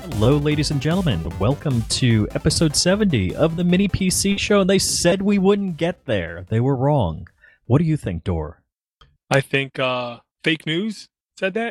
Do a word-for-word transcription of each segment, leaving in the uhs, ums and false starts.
Hello, ladies and gentlemen. Welcome to episode seventy of the Mini P C Show. And they said we wouldn't get there. They were wrong. What do you think, Dor? I think uh, fake news said that.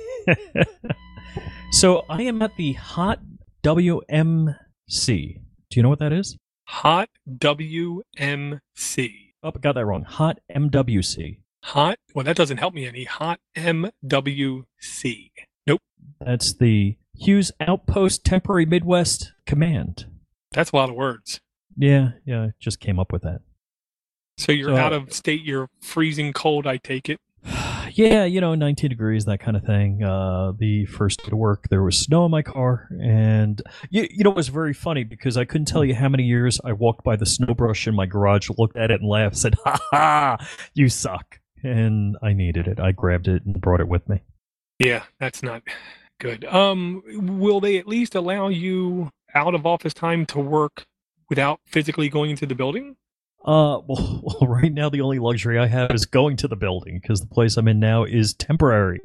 So I am at the Hot W M C. Do you know what that is? Hot W M C. Oh, I got that wrong. Hot M W C. Hot? Well, that doesn't help me any. Hot M W C. Nope. That's the Hughes Outpost Temporary Midwest Command. That's a lot of words. Yeah, yeah, I just came up with that. So you're So, out of state, you're freezing cold, I take it. Yeah, you know, nineteen degrees, that kind of thing. Uh, the first day to work, there was snow in my car. And, you, you know, it was very funny because I couldn't tell you how many years I walked by the snow brush in my garage, looked at it and laughed, said, ha ha, you suck. And I needed it. I grabbed it and brought it with me. Yeah, that's not good. Um, will they at least allow you out of office time to work without physically going into the building? Uh, well, well, right now the only luxury I have is going to the building because the place I'm in now is temporary.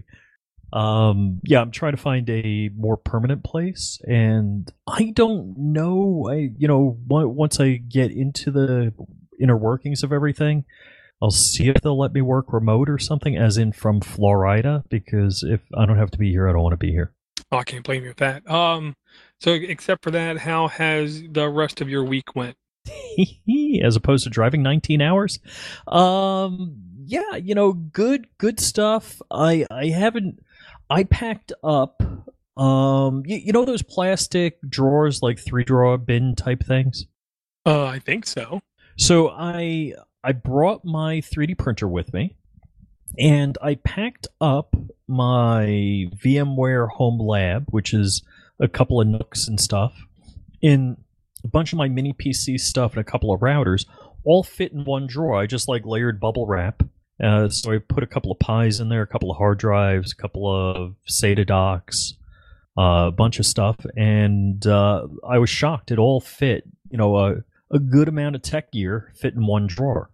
Um, yeah, I'm trying to find a more permanent place, and I don't know. I, you know, once I get into the inner workings of everything, I'll see if they'll let me work remote or something, as in from Florida. Because if I don't have to be here, I don't want to be here. Oh, I can't blame you with that. Um, so except for that, how has the rest of your week went? As opposed to driving nineteen hours. Um, yeah, you know, good, good stuff. I, I haven't, I packed up, um, you, you know, those plastic drawers, like three drawer bin type things. Uh, I think so. So I, I brought my three D printer with me, and I packed up my VMware Home Lab, which is a couple of Nooks and stuff, in a bunch of my mini P C stuff and a couple of routers, all fit in one drawer. I just like layered bubble wrap. Uh, so I put a couple of Pis in there, a couple of hard drives, a couple of SATA docks, uh, a bunch of stuff, and uh, I was shocked. It all fit, you know, a, a good amount of tech gear fit in one drawer.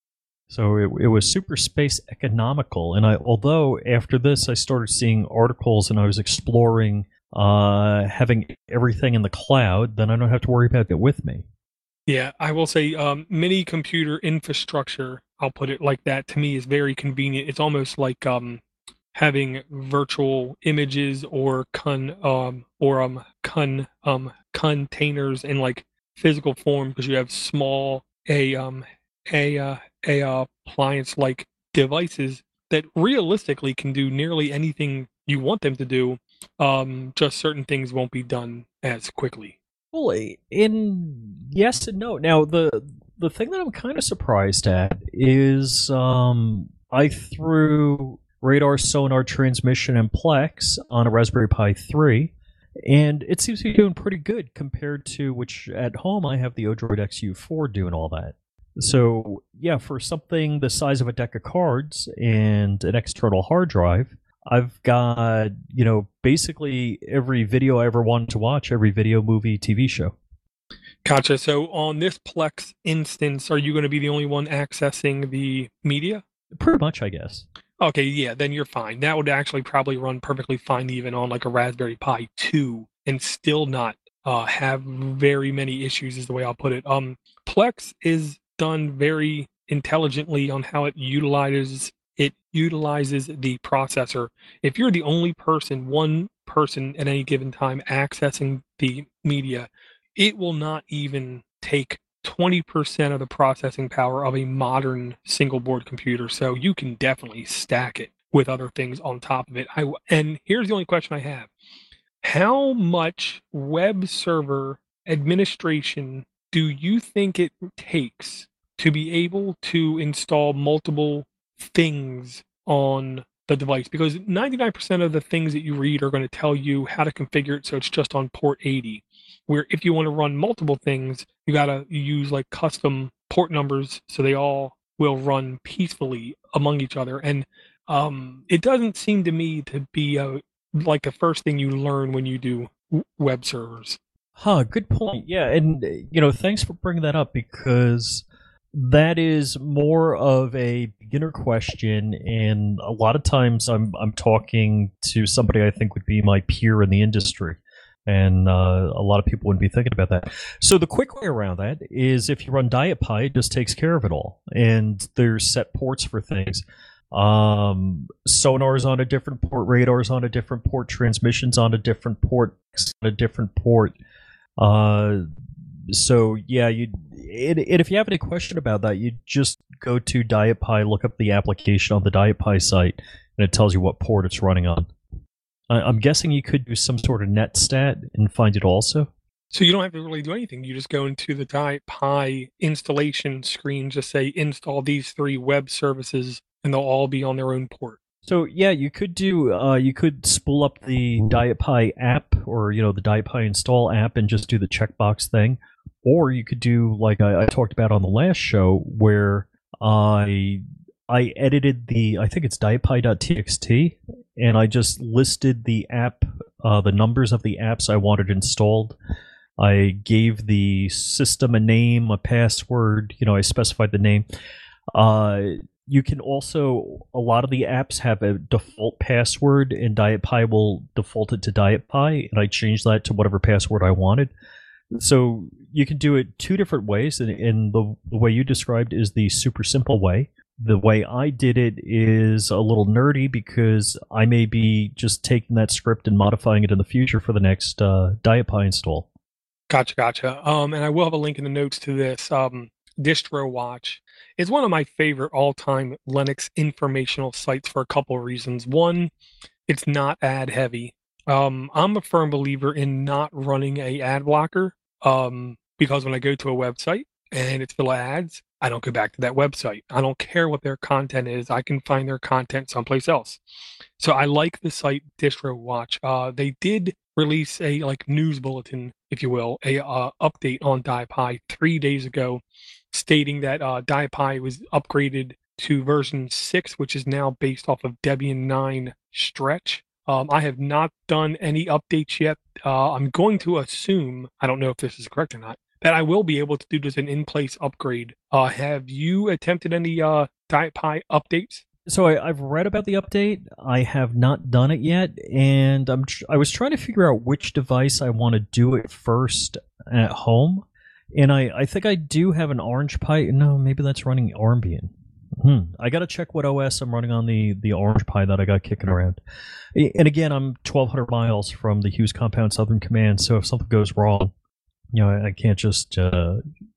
So it, it was super space economical. And I, although after this I started seeing articles and I was exploring uh, having everything in the cloud, then I don't have to worry about it with me. Yeah, I will say um, mini computer infrastructure, I'll put it like that, to me is very convenient. It's almost like um, having virtual images or con um, or um, con um, containers in like physical form, because you have small a um a uh, a uh, appliance like devices that realistically can do nearly anything you want them to do. Um, just certain things won't be done as quickly. Well, in yes and no. Now, the the thing that I'm kind of surprised at is um, I threw radar, sonar, transmission, and Plex on a Raspberry Pi three, and it seems to be doing pretty good compared to which at home I have the Odroid X U four doing all that. So, yeah, for something the size of a deck of cards and an external hard drive, I've got, you know, basically every video I ever wanted to watch, every video, movie, T V show. Gotcha. So on this Plex instance, are you going to be the only one accessing the media? Pretty much, I guess. Okay, yeah, then you're fine. That would actually probably run perfectly fine even on like a Raspberry Pi two and still not uh, have very many issues, is the way I'll put it. Um, Plex is done very intelligently on how it utilizes it utilizes the processor. If you're the only person, one person at any given time accessing the media, it will not even take twenty percent of the processing power of a modern single board computer. So you can definitely stack it with other things on top of it. I, and here's the only question I have. How much web server administration do you think it takes to be able to install multiple things on the device? Because ninety-nine percent of the things that you read are going to tell you how to configure it so it's just on port eighty. Where if you want to run multiple things, you got to use like custom port numbers so they all will run peacefully among each other. And um, it doesn't seem to me to be a, like the first thing you learn when you do web servers. Huh, good point. Yeah, and, you know, thanks for bringing that up because that is more of a beginner question, and a lot of times I'm I'm talking to somebody I think would be my peer in the industry, And uh, a lot of people wouldn't be thinking about that. So the quick way around that is if you run DietPi, it just takes care of it all. And there's set ports for things. Um, sonar's on a different port, radar's on a different port, transmission's on a different port, on a different port. Uh, so yeah, you. And if you have any question about that, you just go to DietPi, look up the application on the DietPi site, and it tells you what port it's running on. I'm guessing you could do some sort of netstat and find it also. So you don't have to really do anything. You just go into the DietPi installation screen, just say install these three web services, and they'll all be on their own port. So yeah, you could do. Uh, you could spool up the DietPi app, or you know the DietPi install app, and just do the checkbox thing. Or you could do like I, I talked about on the last show, where I I edited the I think it's dietpi.txt, and I just listed the app, uh, the numbers of the apps I wanted installed. I gave the system a name, a password. You know, I specified the name. Uh, you can also, a lot of the apps have a default password, and DietPi will default it to DietPi, and I changed that to whatever password I wanted. So you can do it two different ways, and, and the, the way you described is the super simple way. The way I did it is a little nerdy because I may be just taking that script and modifying it in the future for the next uh, DietPi install. Gotcha, gotcha. Um, and I will have a link in the notes to this. Um, DistroWatch is one of my favorite all-time Linux informational sites for a couple of reasons. One, it's not ad heavy. Um, I'm a firm believer in not running a ad blocker um, because when I go to a website and it's full of ads, I don't go back to that website. I don't care what their content is. I can find their content someplace else. So I like the site DistroWatch. Uh, they did release a like news bulletin, if you will, a uh, update on DietPi three days ago, stating that uh, DietPi was upgraded to version six, which is now based off of Debian nine Stretch. Um, I have not done any updates yet. Uh, I'm going to assume, I don't know if this is correct or not, that I will be able to do just an in-place upgrade. Uh, have you attempted any uh, DietPi updates? So I, I've read about the update. I have not done it yet, and I'm tr- I was trying to figure out which device I want to do it first at home. And I, I think I do have an Orange Pi. No, maybe that's running Armbian. Hmm. I got to check what O S I'm running on the, the Orange Pi that I got kicking around. And again, I'm twelve hundred miles from the Hughes Compound Southern Command, so if something goes wrong, you know, I, I can't just uh,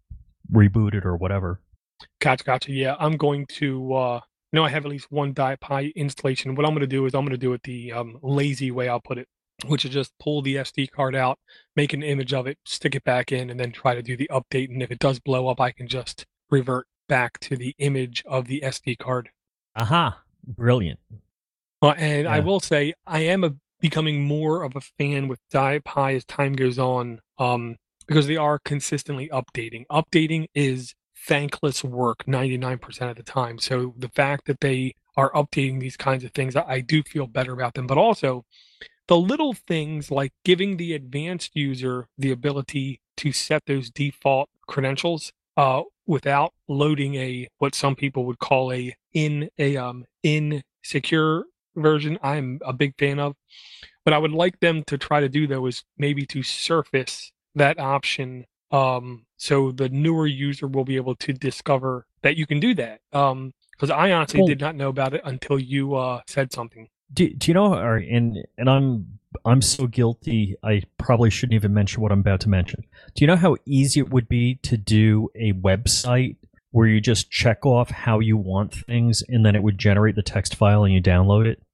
reboot it or whatever. Gotcha, gotcha. Yeah, I'm going to, uh, you know, I have at least one DietPi installation. What I'm going to do is I'm going to do it the um, lazy way, I'll put it, which is just pull the S D card out, make an image of it, stick it back in, and then try to do the update. And if it does blow up, I can just revert back to the image of the S D card. Aha, brilliant. Uh, and Yeah. I will say, I am a, becoming more of a fan with DietPi as time goes on, um, because they are consistently updating. Updating is thankless work ninety-nine percent of the time. So the fact that they are updating these kinds of things, I, I do feel better about them. But also, the little things like giving the advanced user the ability to set those default credentials uh, without loading a what some people would call a in a um insecure version, I'm a big fan of. But I would like them to try to do though is maybe to surface that option um, so the newer user will be able to discover that you can do that. Um, because I honestly Well- did not know about it until you uh, said something. Do, do you know? Or, and and I'm I'm so guilty. I probably shouldn't even mention what I'm about to mention. Do you know how easy it would be to do a website where you just check off how you want things, and then it would generate the text file and you download it?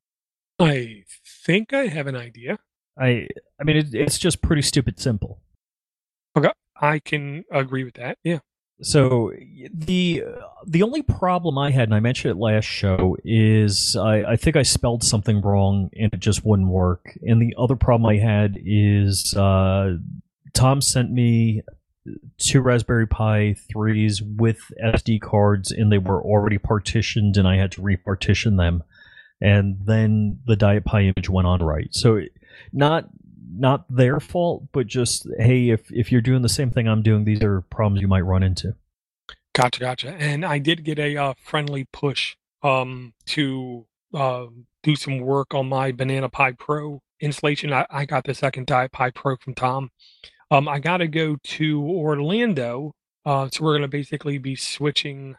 I think I have an idea. I I mean, it, it's just pretty stupid simple. I can agree with that. Yeah. So the the only problem I had, and I mentioned it last show, is I, I think I spelled something wrong and it just wouldn't work. And the other problem I had is uh, Tom sent me two Raspberry Pi threes with S D cards, and they were already partitioned, and I had to repartition them. And then the DietPi image went on right. So not not their fault, but just, hey, if if you're doing the same thing I'm doing, these are problems you might run into. Gotcha, gotcha. And I did get a uh, friendly push um, to uh, do some work on my Banana Pi Pro installation. I, I got the second Di Pi Pro from Tom. Um, I got to go to Orlando, uh, so we're going to basically be switching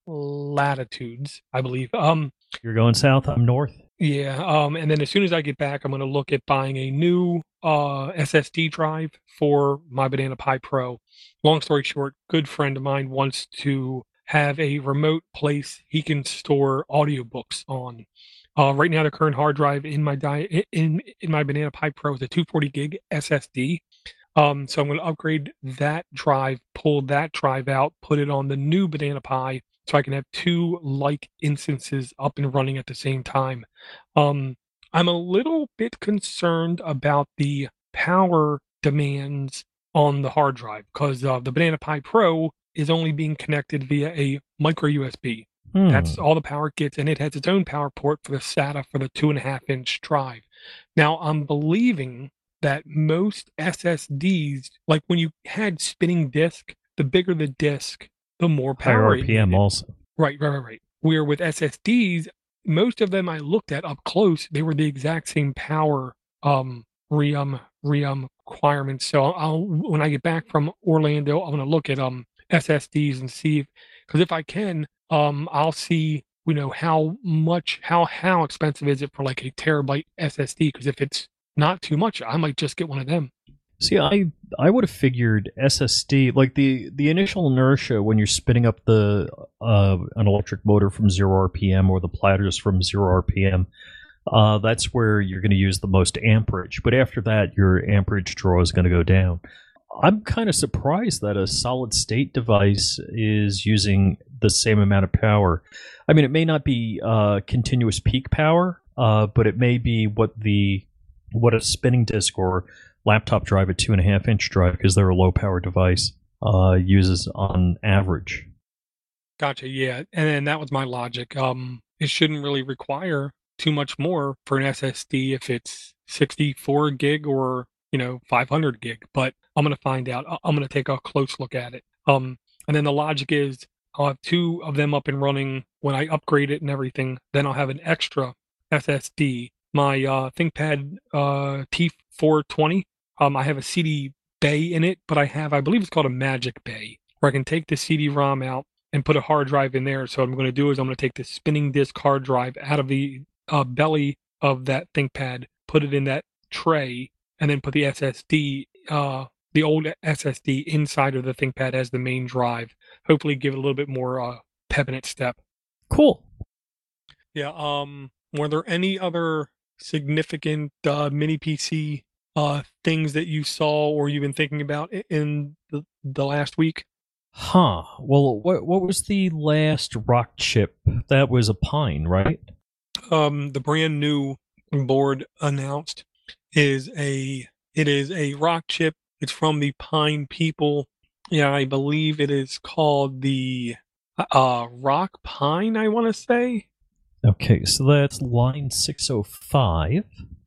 latitudes, I believe. Um, You're going south, I'm north. yeah, um, and then as soon as I get back, I'm going to look at buying a new uh, S S D drive for my Banana Pi Pro. Long story short, good friend of mine wants to have a remote place he can store audiobooks on. Uh, right now, the current hard drive in my di- in in my Banana Pi Pro is a two forty gig S S D. Um, so I'm going to upgrade that drive, pull that drive out, put it on the new Banana Pi, so I can have two like instances up and running at the same time. Um, I'm a little bit concerned about the power demands on the hard drive because uh, the Banana Pi Pro is only being connected via a micro U S B. Hmm. That's all the power it gets, and it has its own power port for the SATA for the two and a half inch drive. Now I'm believing that most S S Ds, like when you had spinning disk, the bigger the disk, the more Higher power R P M it needed. also. Right, right, right, right. Where with S S Ds, most of them I looked at up close, they were the exact same power um RAM RAM requirements. So I'll when I get back from Orlando, I'm gonna look at um S S Ds and see because if I can, um I'll see you know how much how how expensive is it for like a terabyte S S D because if it's not too much, I might just get one of them. See, I I would have figured S S D, like the the initial inertia when you're spinning up the uh, an electric motor from zero R P M or the platters from zero R P M. Uh, that's where you're going to use the most amperage. But after that, your amperage draw is going to go down. I'm kind of surprised that a solid state device is using the same amount of power. I mean, it may not be uh, continuous peak power, uh, but it may be what the what a spinning disk or laptop drive, a two and a half inch drive, because they're a low power device, uh, uses on average. Gotcha. Yeah, and then that was my logic. Um, it shouldn't really require too much more for an S S D if it's sixty-four gig or you know five hundred gig. But I'm gonna find out. I- I'm gonna take a close look at it. Um, and then the logic is I'll have two of them up and running when I upgrade it and everything. Then I'll have an extra S S D. My uh, ThinkPad uh, T four twenty. Um, I have a C D bay in it, but I have I believe it's called a Magic Bay, where I can take the C D ROM out and put a hard drive in there. So what I'm going to do is I'm going to take the spinning disk hard drive out of the uh, belly of that ThinkPad, put it in that tray, and then put the S S D, uh, the old S S D inside of the ThinkPad as the main drive. Hopefully, give it a little bit more uh, pep in its step. Cool. Yeah. Um. Were there any other significant uh, mini P C uh, things that you saw or you've been thinking about in the, the last week? Huh. Well, what what was the last rock chip? That was a Pine, right? Um, the brand new board announced is a it is a rock chip. It's from the Pine people. Yeah, I believe it is called the uh, Rock Pine. I want to say. Okay, so that's line six oh five.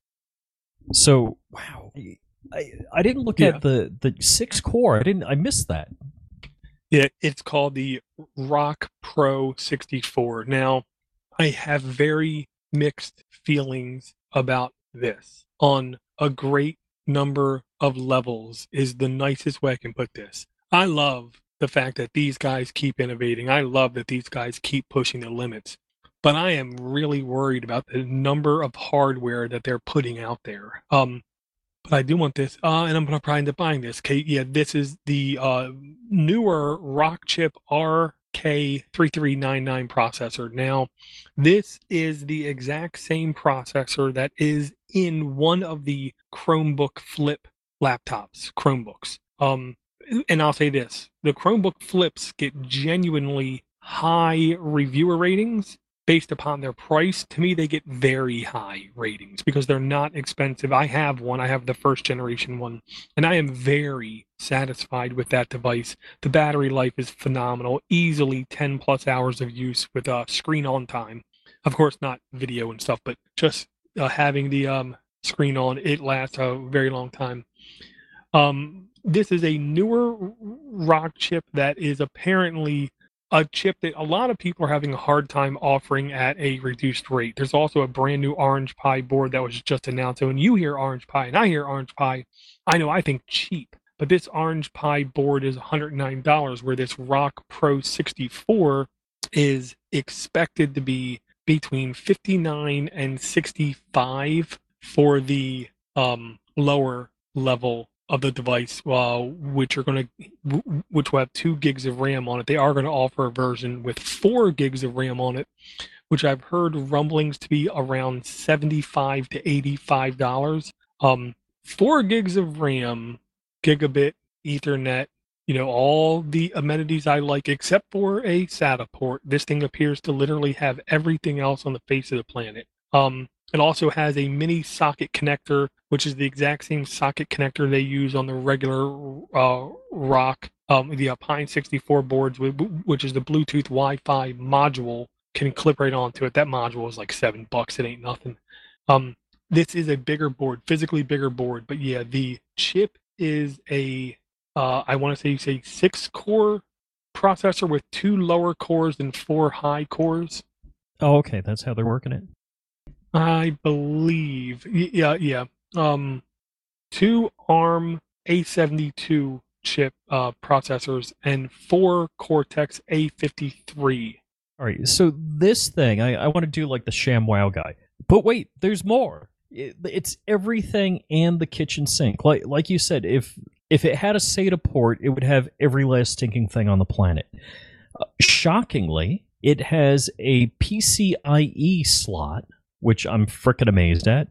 So, wow. I, I didn't look Yeah. at the, the six core. I didn't I missed that. Yeah, it's called the Rock Pro sixty-four. Now, I have very mixed feelings about this. On a great number of levels is the nicest way I can put this. I love the fact that these guys keep innovating. I love that these guys keep pushing the limits. But I am really worried about the number of hardware that they're putting out there. Um, but I do want this, uh, and I'm going to probably end up buying this. Okay, yeah, this is the uh, newer Rockchip R K three three nine nine processor. Now, this is the exact same processor that is in one of the Chromebook Flip laptops, Chromebooks. Um, and I'll say this: the Chromebook Flips get genuinely high reviewer ratings based upon their price. To me, they get very high ratings because they're not expensive. I have one. I have the first generation one, and I am very satisfied with that device. The battery life is phenomenal. Easily ten plus hours of use with uh, screen on time. Of course, not video and stuff, but just uh, having the um, screen on, it lasts a very long time. Um, this is a newer rock chip that is apparently a chip that a lot of people are having a hard time offering at a reduced rate. There's also a brand new Orange Pi board that was just announced. So when you hear Orange Pi and I hear Orange Pi, I know I think cheap. But this Orange Pi board is one hundred nine dollars, where this Rock Pro sixty-four is expected to be between fifty-nine and sixty-five for the um, lower level of the device, uh, which are going to, which will have two gigs of RAM on it. They are going to offer a version with four gigs of RAM on it, which I've heard rumblings to be around seventy-five to eighty-five dollars. Um, four gigs of RAM, gigabit, Ethernet, you know, all the amenities I like, except for a SATA port. This thing appears to literally have everything else on the face of the planet. Um, it also has a mini socket connector, which is the exact same socket connector they use on the regular uh, Rock, um, the uh, Pine sixty-four boards, which is the Bluetooth Wi-Fi module, can clip right onto it. That module is like seven bucks. It ain't nothing. Um, this is a bigger board, physically bigger board, but yeah, the chip is a, uh, I want to say, you say six core processor with two lower cores and four high cores. Oh, okay, that's how they're working it. I believe, yeah, yeah. Um, two ARM A seventy-two chip uh, processors and four Cortex A fifty-three. All right, so this thing, I, I want to do like the ShamWow guy. But wait, there's more. It, it's everything and the kitchen sink. Like like you said, if if it had a SATA port, it would have every last stinking thing on the planet. Uh, shockingly, it has a PCIe slot, which I'm frickin' amazed at.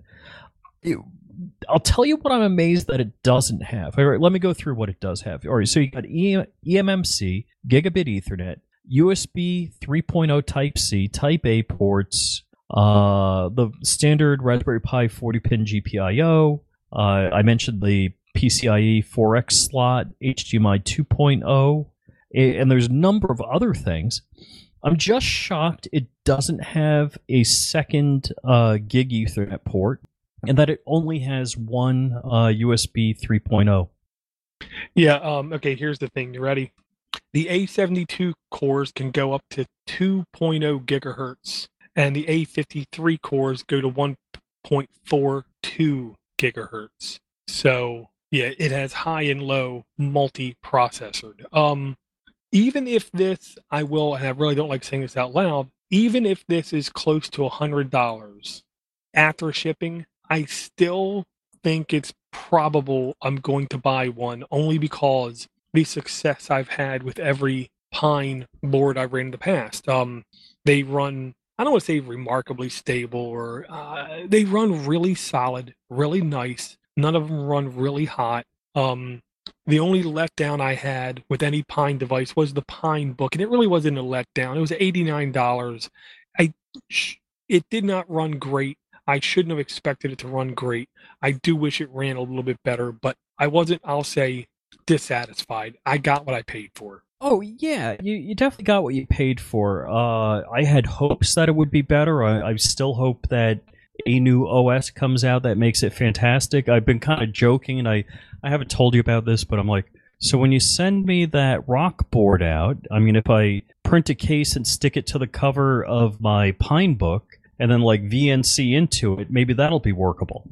It, I'll tell you what I'm amazed that it doesn't have. All right, let me go through what it does have. All right, so you got e- eMMC, Gigabit Ethernet, U S B three point oh Type-C, Type-A ports, uh, the standard Raspberry Pi forty pin G P I O. Uh, I mentioned the PCIe four X slot, H D M I two point oh, and there's a number of other things. I'm just shocked it doesn't have a second uh, gig Ethernet port, and that it only has one uh, U S B three point oh. Yeah, um, okay, here's the thing. You ready? The A seventy-two cores can go up to two point oh gigahertz, and the A fifty-three cores go to one point four two gigahertz. So, yeah, it has high and low multi-processor. Um, even if this, I will, and I really don't like saying this out loud, even if this is close to one hundred dollars after shipping, I still think it's probable I'm going to buy one, only because the success I've had with every Pine board I've ran in the past. Um, they run, I don't want to say remarkably stable, or uh, they run really solid, really nice. None of them run really hot. Um, the only letdown I had with any Pine device was the Pine Book, and it really wasn't a letdown. It was eighty-nine dollars. I, it did not run great. I shouldn't have expected it to run great. I do wish it ran a little bit better, but I wasn't, I'll say, dissatisfied. I got what I paid for. Oh, yeah, you, you definitely got what you paid for. Uh, I had hopes that it would be better. I, I still hope that a new O S comes out that makes it fantastic. I've been kind of joking, and I, I haven't told you about this, but I'm like, so when you send me that Rock board out, I mean, if I print a case and stick it to the cover of my Pine Book, and then like V N C into it, maybe that'll be workable.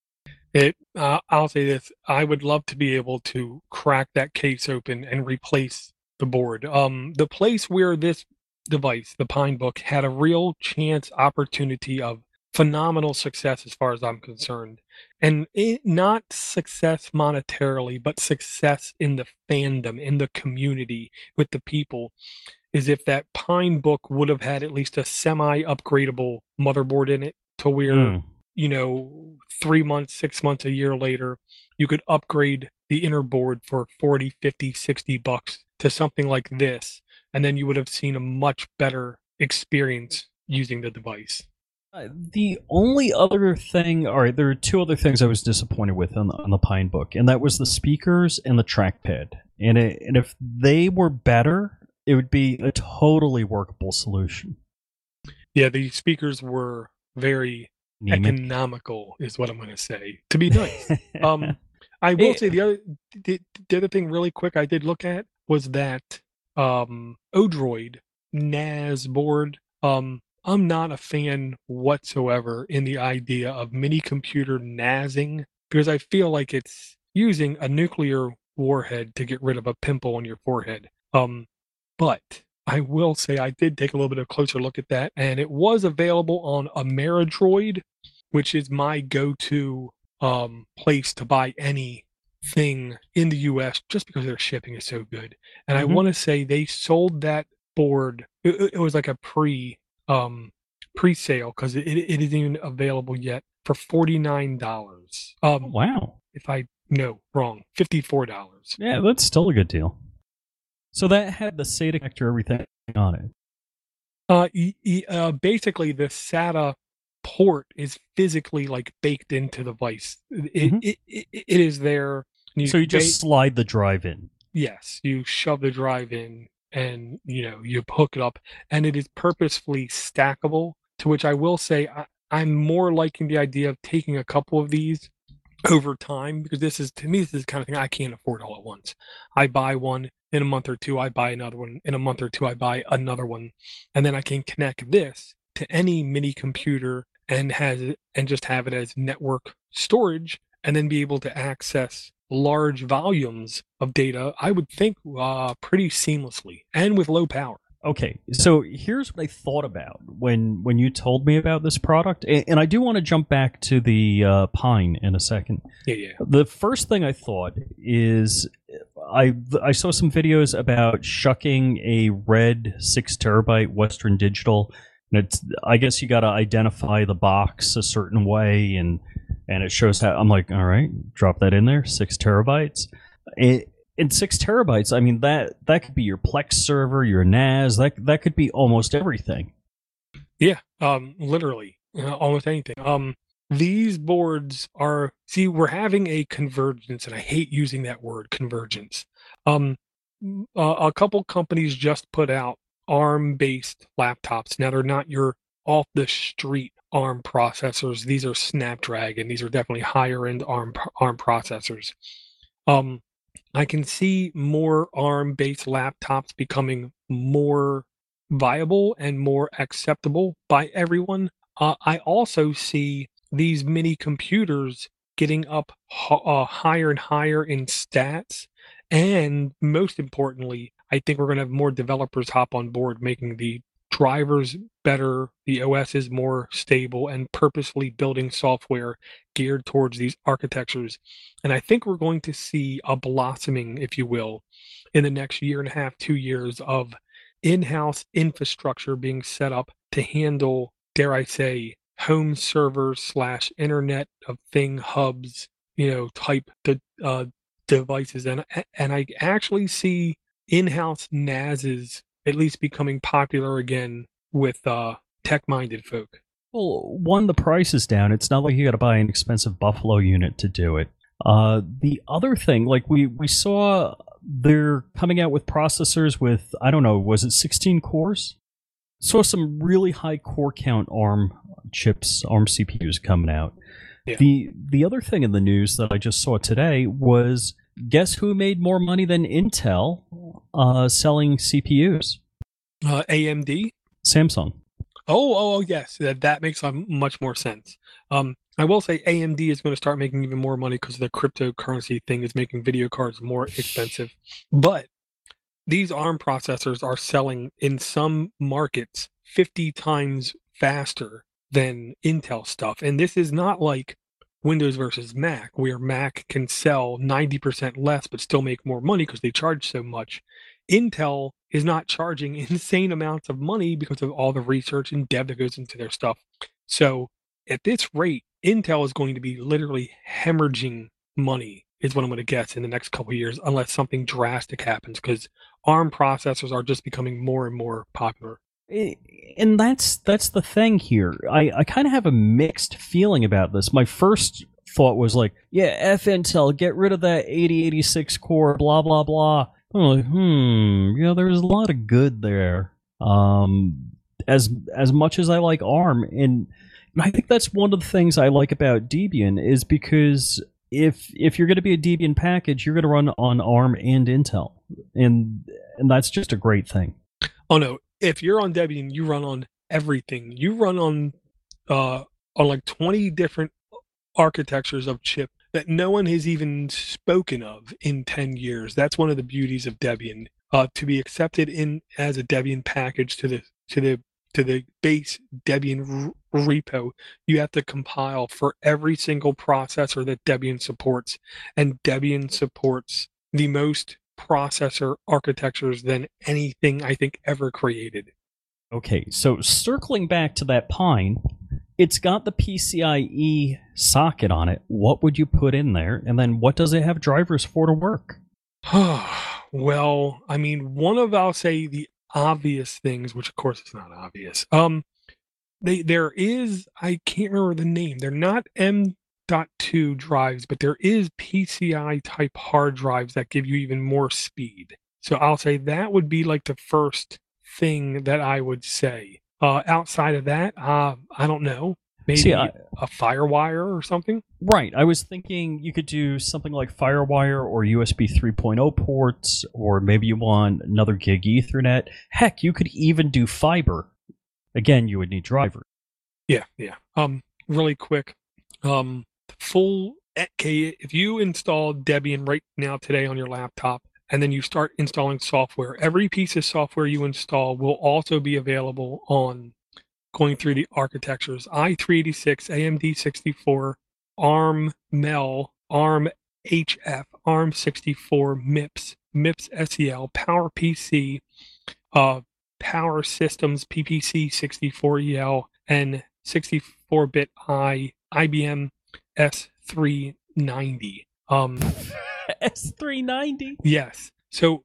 It, uh, I'll say this: I would love to be able to crack that case open and replace the board. Um, the place where this device, the Pine Book, had a real chance opportunity of phenomenal success, as far as I'm concerned, and it, not success monetarily, but success in the fandom, in the community, with the people, is if that Pine Book would have had at least a semi-upgradable motherboard in it, to where, mm. you know, three months, six months, a year later, you could upgrade the inner board for forty, fifty, sixty bucks to something like this, and then you would have seen a much better experience using the device. Uh, the only other thing, all right, there are two other things I was disappointed with on the, on the Pine Book, and that was the speakers and the trackpad. And, it, and if they were better, it would be a totally workable solution. Yeah, the speakers were very Neiman. economical, is what I'm going to say, to be nice. um, I will say the other, the, the other thing really quick I did look at was that um, Odroid N A S board. Um, I'm not a fan whatsoever in the idea of mini computer NASing because I feel like it's using a nuclear warhead to get rid of a pimple on your forehead. Um, but I will say I did take a little bit of a closer look at that, and it was available on Ameridroid, which is my go-to um, place to buy anything in the U S just because their shipping is so good. And I Mhm. want to say they sold that board. It, it was like a pre um, pre-sale because it, it isn't even available yet for forty-nine dollars. Um, Wow. if I no wrong, fifty-four dollars. Yeah, that's still a good deal. So that had the SATA connector, everything on it. Uh, e- e- uh, basically, the SATA port is physically like baked into the device. It Mhm. it, it, it is there. You So you ba- just slide the drive in. yes, you shove the drive in, and you know you hook it up, and it is purposefully stackable. To which I will say, I, I'm more liking the idea of taking a couple of these over time because this is to me this is the kind of thing I can't afford all at once. I buy one in a month or two, I buy another one in a month or two, I buy another one, and then I can connect this to any mini computer and has it and just have it as network storage and then be able to access large volumes of data. I would think uh, pretty seamlessly and with low power. Okay, so here's what I thought about when when you told me about this product, and, and I do want to jump back to the uh, Pine in a second. Yeah, yeah. The first thing I thought is I I saw some videos about shucking a red six terabyte Western Digital, and it's I guess you got to identify the box a certain way, and and it shows how. I'm like, all right, drop that in there, six terabytes. It, in six terabytes, I mean that that could be your Plex server, your N A S. That that could be almost everything. Yeah, um, literally, uh, almost anything. Um, these boards are see, we're having a convergence, and I hate using that word convergence. Um, m- uh, a couple companies just put out ARM-based laptops. Now they're not your off-the-street ARM processors. These are Snapdragon. These are definitely higher-end ARM p- ARM processors. Um, I can see more ARM-based laptops becoming more viable and more acceptable by everyone. Uh, I also see these mini computers getting up h- uh, higher and higher in stats. And most importantly, I think we're going to have more developers hop on board making the drivers better, the O S is more stable, and purposefully building software geared towards these architectures. And I think we're going to see a blossoming, if you will, in the next year and a half, two years of in-house infrastructure being set up to handle, dare I say, home servers slash internet of thing hubs, you know, type the uh, devices. And and I actually see in-house N A Ss at least becoming popular again with uh, tech-minded folk. Well, one, the price is down. It's not like you got to buy an expensive Buffalo unit to do it. Uh, the other thing, like we we saw, they're coming out with processors with I don't know, was it sixteen cores? Saw some really high core count ARM chips, ARM C P Us coming out. Yeah. The the other thing in the news that I just saw today was guess who made more money than Intel uh, selling C P Us? Uh, A M D. Samsung. Oh, oh, oh, yes, that that makes um, much more sense. Um, I will say A M D is going to start making even more money because the cryptocurrency thing is making video cards more expensive. But these ARM processors are selling in some markets fifty times faster than Intel stuff. And this is not like Windows versus Mac, where Mac can sell ninety percent less but still make more money because they charge so much. Intel is not charging insane amounts of money because of all the research and dev that goes into their stuff. So at this rate, Intel is going to be literally hemorrhaging money, is what I'm going to guess, in the next couple of years, unless something drastic happens, because ARM processors are just becoming more and more popular. And that's that's the thing here. I, I kind of have a mixed feeling about this. My first thought was like, yeah, F Intel, get rid of that eighty eighty-six core, blah, blah, blah. I'm like, hmm, yeah, there's a lot of good there. Um, as as much as I like ARM, and I think that's one of the things I like about Debian is because if if you're going to be a Debian package, you're going to run on ARM and Intel. and and that's just a great thing. Oh no, if you're on Debian, you run on everything. You run on uh on like twenty different architectures of chip that no one has even spoken of in ten years. That's one of the beauties of Debian. Uh, to be accepted in as a Debian package to the to the to the base Debian r- repo, you have to compile for every single processor that Debian supports, and Debian supports the most processor architectures than anything I think ever created. Okay, so circling back to that Pine, it's got the PCIe socket on it. What would you put in there? And then what does it have drivers for to work? Well, I mean, one of, I'll say, the obvious things, which of course is not obvious. Um, they there is, I can't remember the name. They're not M dot two drives, but there is P C I type hard drives that give you even more speed. So I'll say that would be like the first thing that I would say. Uh, outside of that, uh, I don't know. Maybe See, I, a FireWire or something. Right. I was thinking you could do something like FireWire or U S B three point oh ports, or maybe you want another gig Ethernet. Heck, you could even do fiber. Again, you would need drivers. Yeah, yeah. Um, really quick. Um, full. Okay, if you install Debian right now today on your laptop, and then you start installing software, every piece of software you install will also be available on going through the architectures: i three eighty-six, A M D sixty-four, ARM Mel, ARM H F, ARM sixty-four, MIPS, MIPS S E L, PowerPC, uh, Power Systems P P C sixty-four E L, and sixty-four bit I, I B M S three ninety. Um, S three ninety? Yes. So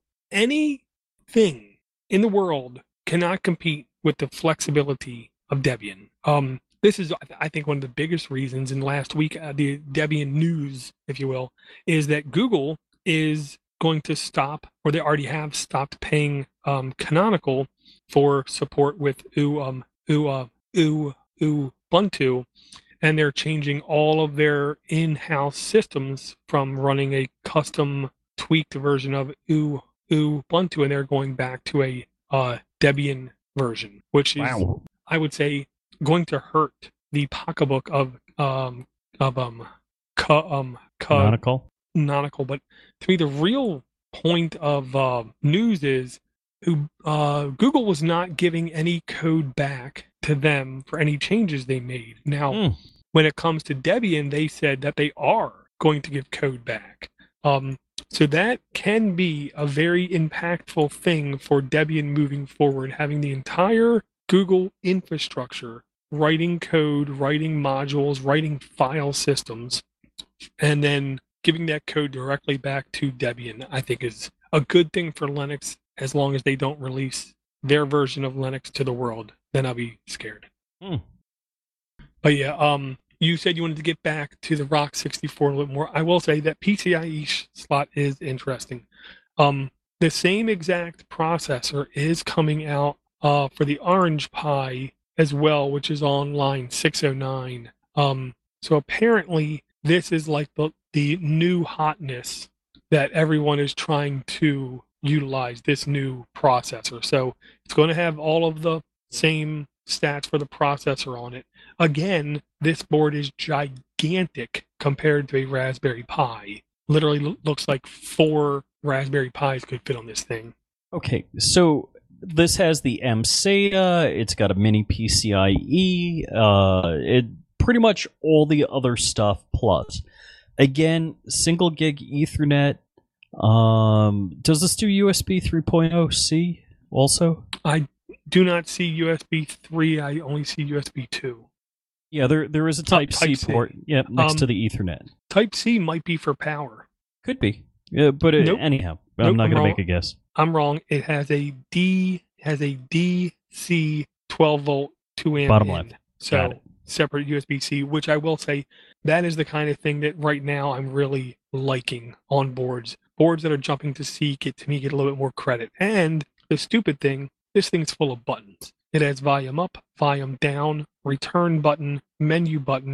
anything in the world cannot compete with the flexibility of Debian. Um, this is, I think, one of the biggest reasons in last week, uh, the Debian news, if you will, is that Google is going to stop, or they already have stopped paying um, Canonical for support with U, um, U, uh, U, Ubuntu, and they're changing all of their in-house systems from running a custom tweaked version of U, Ubuntu, and they're going back to a uh, Debian version, which is, wow. I would say, going to hurt the pocketbook of um of um ca, um ca, Canonical. Canonical. But to me, the real point of uh, news is who uh, Google was not giving any code back to them for any changes they made. Now, Mm. when it comes to Debian, they said that they are going to give code back. Um, so that can be a very impactful thing for Debian moving forward, having the entire Google infrastructure writing code, writing modules, writing file systems, and then giving that code directly back to Debian, I think is a good thing for Linux, as long as they don't release their version of Linux to the world. Then I'll be scared. Mm. But yeah, um, you said you wanted to get back to the Rock sixty-four a little more. I will say that PCIe slot is interesting. Um, the same exact processor is coming out uh, for the Orange Pi as well, which is on line six oh nine. Um, so apparently this is like the, the new hotness that everyone is trying to utilize, this new processor. So it's going to have all of the same stats for the processor on it. Again, this board is gigantic compared to a Raspberry Pi. Literally lo- looks like four Raspberry Pis could fit on this thing. Okay, so this has the M SATA, it's got a mini PCIe, uh, it pretty much all the other stuff plus. Again, single gig Ethernet. Um, does this do U S B three point oh C also? I do not see U S B three, I only see U S B two. Yeah, there there is a Type, Type C, C. port. Yep, next Um, to the Ethernet. Type C might be for power. Could be. Yeah, but uh, Nope. anyhow, Nope, I'm not I'm going to wrong. make a guess. I'm wrong. It has a D has a D C twelve volt two amp Bottom in. left. Got So it. separate U S B C, which I will say that is the kind of thing that right now I'm really liking on boards. Boards that are jumping to C get to me get a little bit more credit. And the stupid thing, this thing's full of buttons. It has volume up, volume down, return button, menu button,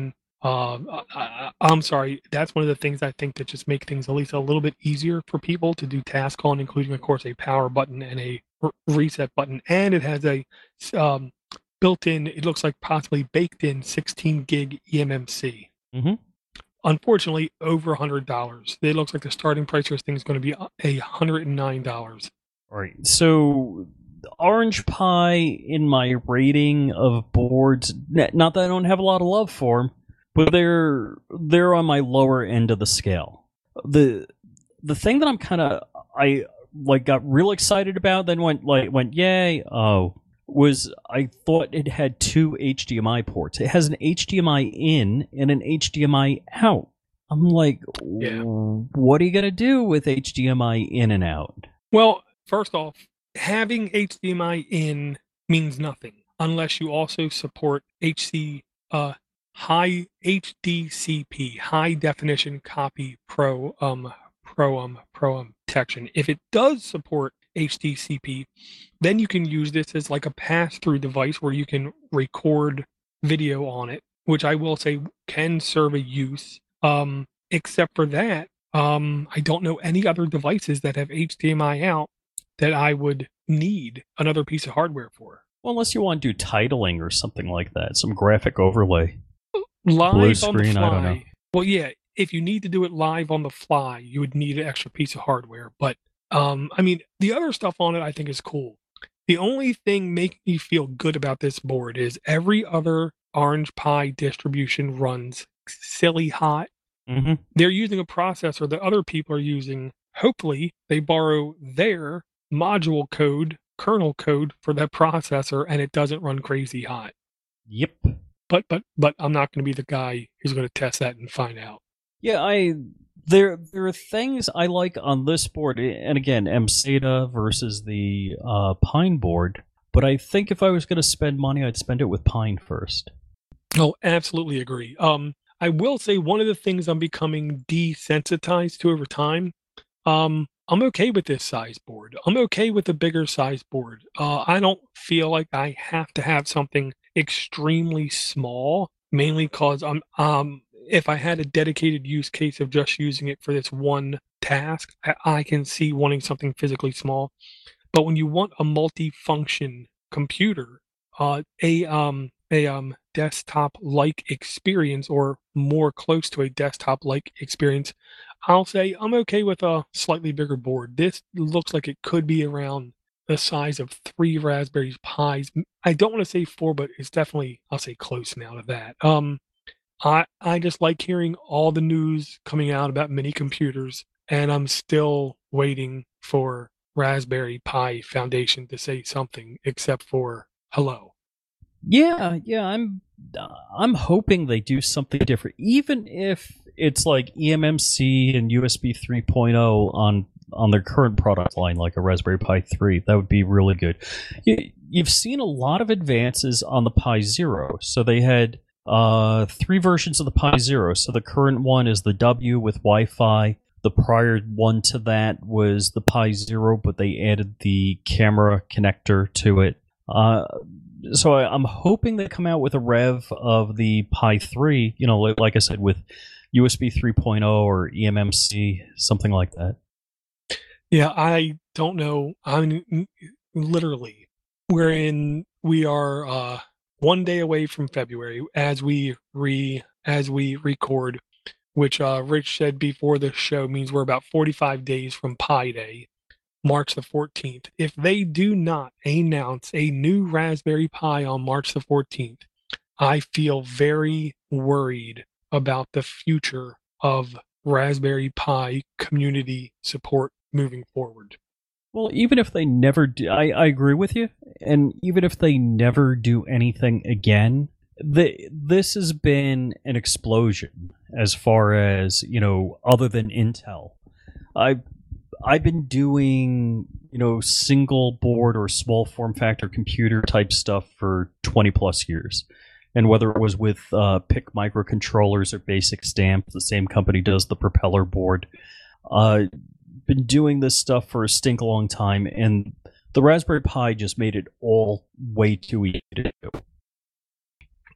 Uh, I, I'm sorry. That's one of the things I think that just make things at least a little bit easier for people to do task on, including, of course, a power button and a r- reset button. And it has a um, built-in, it looks like possibly baked-in sixteen gig E M M C. Mm-hmm. Unfortunately, over one hundred dollars. It looks like the starting price for this thing is going to be a one hundred nine dollars. All right. So Orange Pi in my rating of boards, not that I don't have a lot of love for them, but they're they're on my lower end of the scale. The the thing that I'm kind of I like got real excited about, then went like went yay, oh, was I thought it had two H D M I ports. It has an H D M I in and an H D M I out. I'm like, Yeah. What are you gonna do with H D M I in and out? Well, first off, having H D M I in means nothing unless you also support H C uh, high H D C P, high definition copy pro um pro um pro um protection. If it does support H D C P, then you can use this as like a pass-through device where you can record video on it, which I will say can serve a use. Um, except for that, um, I don't know any other devices that have H D M I out that I would need another piece of hardware for. Well, unless you want to do titling or something like that, some graphic overlay. Live Blue on screen, the fly. I don't know. Well, yeah, if you need to do it live on the fly, you would need an extra piece of hardware. But um, I mean, the other stuff on it I think is cool. The only thing making me feel good about this board is every other Orange Pi distribution runs silly hot. Mm-hmm. They're using a processor that other people are using. Hopefully, they borrow their module code, kernel code for that processor, and it doesn't run crazy hot. Yep. But but but I'm not going to be the guy who's going to test that and find out. Yeah, I there there are things I like on this board, and again, M S A T A versus the uh, Pine board. But I think if I was going to spend money, I'd spend it with Pine first. Oh, absolutely agree. Um, I will say one of the things I'm becoming desensitized to over time. Um, I'm okay with this size board. I'm okay with a bigger size board. Uh, I don't feel like I have to have something extremely small, mainly because I'm um if I had a dedicated use case of just using it for this one task, I, I can see wanting something physically small. But when you want a multi-function computer, uh, a um a um desktop-like experience or more close to a desktop-like experience, I'll say I'm okay with a slightly bigger board. This looks like it could be around the size of three Raspberry Pis. I don't want to say four, but it's definitely, I'll say, close now to that. Um, I I just like hearing all the news coming out about mini computers, and I'm still waiting for Raspberry Pi Foundation to say something, except for hello. Yeah, yeah, I'm I'm hoping they do something different, even if it's like E M M C and U S B three point oh on on their current product line, like a Raspberry Pi three. That would be really good. You, you've seen a lot of advances on the Pi Zero. So they had uh, three versions of the Pi Zero. So the current one is the W with Wi-Fi. The prior one to that was the Pi Zero, but they added the camera connector to it. Uh, so I, I'm hoping they come out with a rev of the Pi three, you know, like, like I said, with U S B three point oh or E M M C, something like that. Yeah, I don't know. I mean, literally, we're in. We are uh, one day away from February as we re as we record, which uh, Rich said before the show means we're about forty-five days from Pi Day, March the fourteenth. If they do not announce a new Raspberry Pi on March the fourteenth, I feel very worried about the future of Raspberry Pi community support moving forward. Well, even if they never do, I, I agree with you, and even if they never do anything again, the, this has been an explosion as far as, you know, other than Intel. I I've been doing, you know, single board or small form factor computer type stuff for twenty plus years. And whether it was with uh, P I C microcontrollers or Basic Stamp, the same company does the propeller board. Uh, been doing this stuff for a stink long time, and the Raspberry Pi just made it all way too easy to do.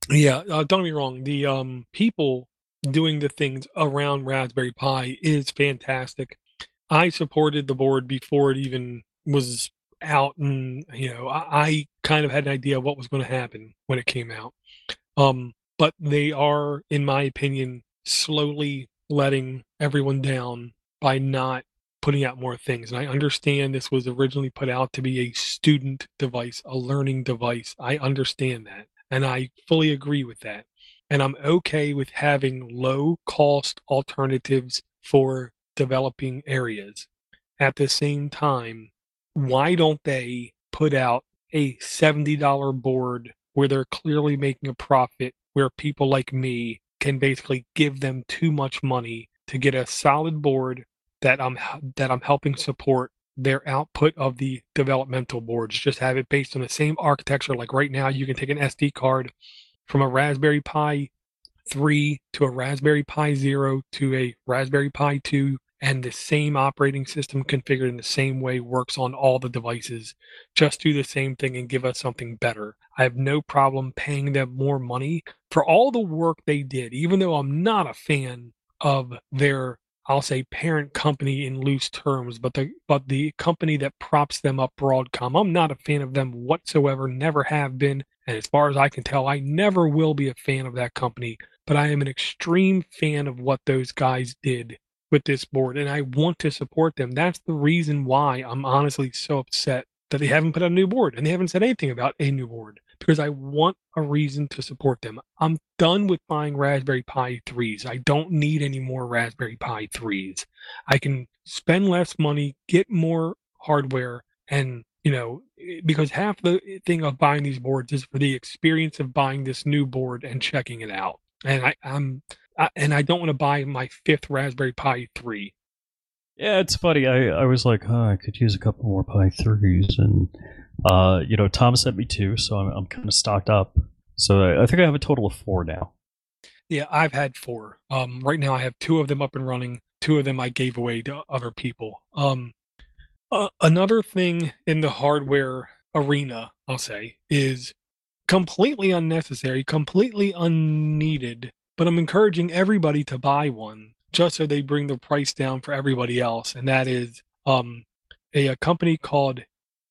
Yeah, uh, don't get me wrong. The um, people doing the things around Raspberry Pi is fantastic. I supported the board before it even was out, and you know, I, I kind of had an idea of what was going to happen when it came out. Um, but they are, in my opinion, slowly letting everyone down by not putting out more things. And I understand this was originally put out to be a student device, a learning device. I understand that. And I fully agree with that. And I'm okay with having low cost alternatives for developing areas. At the same time, why don't they put out a seventy dollars board where they're clearly making a profit, where people like me can basically give them too much money to get a solid board that I'm that I'm helping support their output of the developmental boards. Just have it based on the same architecture. Like right now, you can take an S D card from a Raspberry Pi three to a Raspberry Pi zero to a Raspberry Pi two, and the same operating system configured in the same way works on all the devices. Just do the same thing and give us something better. I have no problem paying them more money for all the work they did, even though I'm not a fan of their, I'll say, parent company in loose terms, but the but the company that props them up, Broadcom. I'm not a fan of them whatsoever, never have been, and as far as I can tell, I never will be a fan of that company. But I am an extreme fan of what those guys did with this board, and I want to support them. That's the reason why I'm honestly so upset that they haven't put out a new board and they haven't said anything about a new board, because I want a reason to support them. I'm done with buying Raspberry Pi threes. I don't need any more Raspberry Pi threes. I can spend less money, get more hardware, and you know, because half the thing of buying these boards is for the experience of buying this new board and checking it out. And I, I'm I, and I don't want to buy my fifth Raspberry Pi three. Yeah, it's funny. I, I was like, oh, I could use a couple more Pi threes, and uh, you know, Tom sent me two, so I'm, I'm kind of stocked up. So I, I think I have a total of four now. Yeah, I've had four. Um, right now I have two of them up and running. Two of them I gave away to other people. Um, uh, another thing in the hardware arena, I'll say, is completely unnecessary, completely unneeded, but I'm encouraging everybody to buy one just so they bring the price down for everybody else. And that is um, a, a company called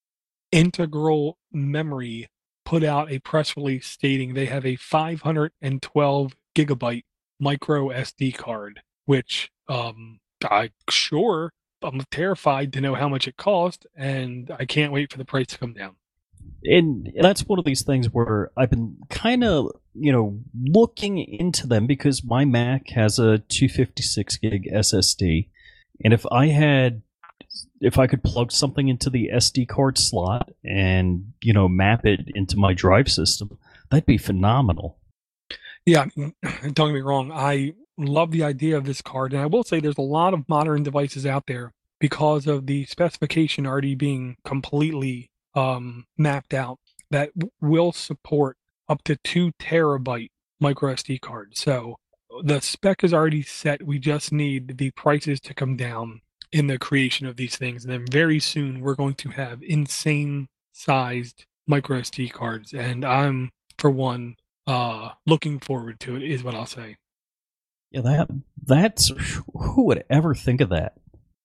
Integral Memory put out a press release stating they have a five hundred twelve gigabyte micro S D card, which um, I sure I'm terrified to know how much it cost, and I can't wait for the price to come down. And that's one of these things where I've been kind of, you know, looking into them because my Mac has a two fifty-six gig S S D, and if I had, if I could plug something into the S D card slot and, you know, map it into my drive system, that'd be phenomenal. Yeah, don't get me wrong. I love the idea of this card, and I will say there's a lot of modern devices out there because of the specification already being completely um, mapped out that w- will support up to two terabyte micro S D cards. So the spec is already set. We just need the prices to come down in the creation of these things, and then very soon we're going to have insane sized micro S D cards. And I'm, for one, uh, looking forward to it. Is what I'll say. Yeah, that that's who would ever think of that?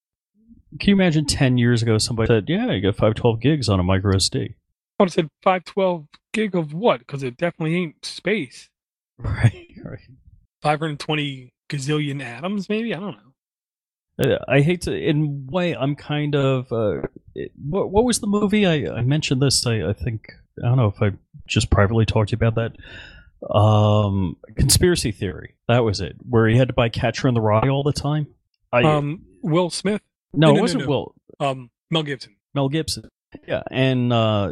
Can you imagine ten years ago somebody said, yeah, you got five twelve gigs on a micro S D? I would have said five twelve gig of what? Because it definitely ain't space. Right, right. five hundred twenty gazillion atoms, maybe? I don't know. Uh, I hate to, in a way, I'm kind of, uh, it, what, what was the movie? I, I mentioned this, I, I think, I don't know if I just privately talked to you about that. Um, Conspiracy Theory, that was it, where he had to buy Catcher in the Rye all the time. I, Um, Will Smith? no, no, it no, wasn't no. Will. Um, Mel Gibson. Mel Gibson. Yeah, and uh,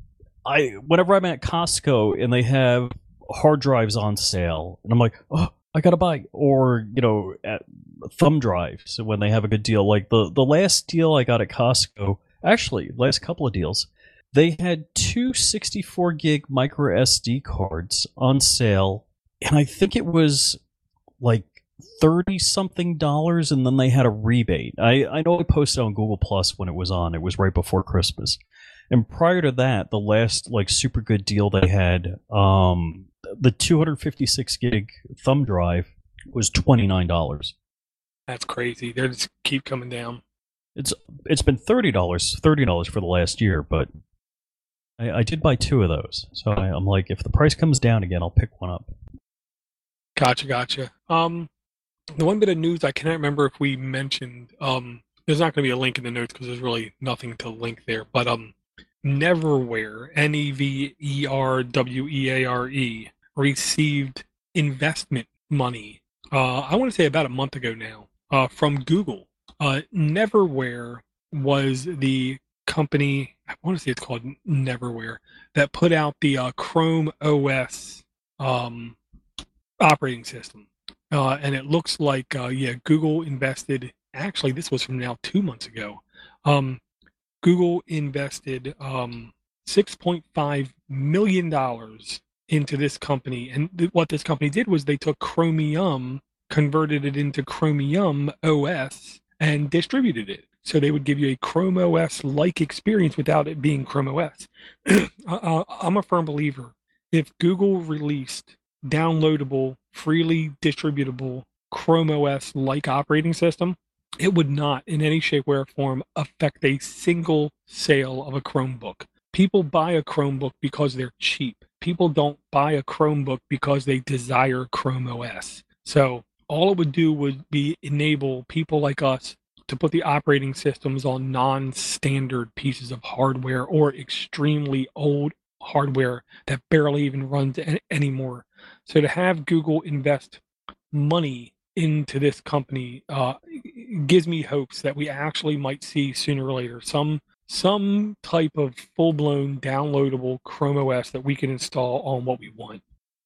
I whenever I'm at Costco and they have hard drives on sale, and I'm like, oh, I gotta buy, or you know, at thumb drives when they have a good deal. Like the the last deal I got at Costco, actually, last couple of deals, they had two sixty-four gig micro S D cards on sale, and I think it was like thirty something dollars, and then they had a rebate. I, I know I posted on Google Plus when it was on. It was right before Christmas. And prior to that, the last like super good deal they had, um, the two hundred fifty-six gig thumb drive was twenty-nine dollars. That's crazy. They just keep coming down. It's it's been thirty dollars, thirty dollars for the last year, but I, I did buy two of those. So I, I'm like, if the price comes down again, I'll pick one up. Gotcha, gotcha. Um, the one bit of news I cannot remember if we mentioned. Um, there's not going to be a link in the notes because there's really nothing to link there. But um, Neverware, N E V E R W E A R E, received investment money. Uh, I want to say about a month ago now, uh, from Google. Uh, Neverware was the company, I want to say it's called Neverware, that put out the uh, Chrome O S um, operating system. Uh, and it looks like, uh, yeah, Google invested, actually, this was from now two months ago. Um, Google invested um, six point five million dollars into this company. And th- what this company did was they took Chromium, converted it into Chromium O S, and distributed it. So they would give you a Chrome O S-like experience without it being Chrome O S. uh, I'm a firm believer. If Google released downloadable, freely distributable Chrome O S-like operating system, it would not in any shape, way, or form affect a single sale of a Chromebook. People buy a Chromebook because they're cheap. People don't buy a Chromebook because they desire Chrome O S. So all it would do would be enable people like us to put the operating systems on non-standard pieces of hardware or extremely old hardware that barely even runs any- anymore. So to have Google invest money into this company uh, gives me hopes that we actually might see sooner or later some some type of full-blown downloadable Chrome O S that we can install on what we want.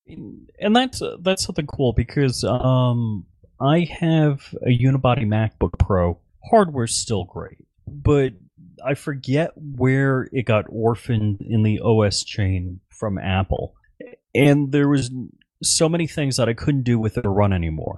And that's uh, that's something cool because um, I have a unibody MacBook Pro. Hardware's still great, but I forget where it got orphaned in the O S chain from Apple. And there was so many things that I couldn't do with it to run anymore.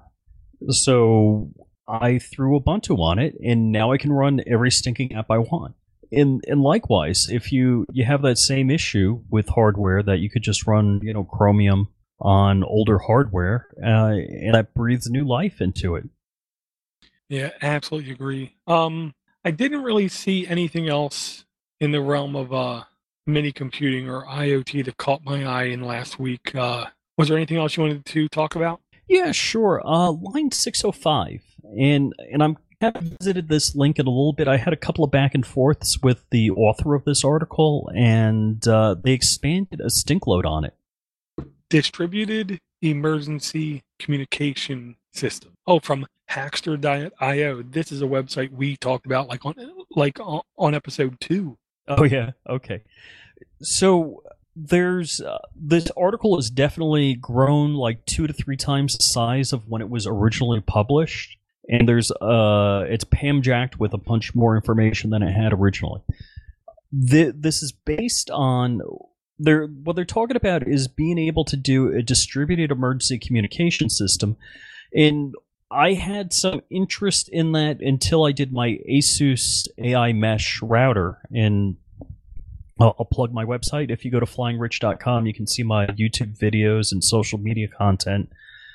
So I threw Ubuntu on it, and now I can run every stinking app I want. And and likewise, if you, you have that same issue with hardware that you could just run, you know, Chromium on older hardware, uh, and that breathes new life into it. Yeah, absolutely agree. Um, I didn't really see anything else in the realm of uh, mini computing or IoT that caught my eye in last week. Uh, was there anything else you wanted to talk about? Yeah, sure. Uh, line six oh five, and and I'm haven't visited this link in a little bit. I had a couple of back and forths with the author of this article, and uh, they expanded a stink load on it. Distributed Emergency Communication System. Oh, from Hackster dot I O. This is a website we talked about, like on like on, on episode two. Oh yeah, okay. So there's uh, this article has definitely grown like two to three times the size of when it was originally published, and there's uh, it's pam-jacked with a bunch more information than it had originally. The, this is based on they're what they're talking about is being able to do a distributed emergency communication system, and I had some interest in that until I did my ASUS A I Mesh router, and I'll, I'll plug my website. If you go to flying rich dot com, you can see my YouTube videos and social media content.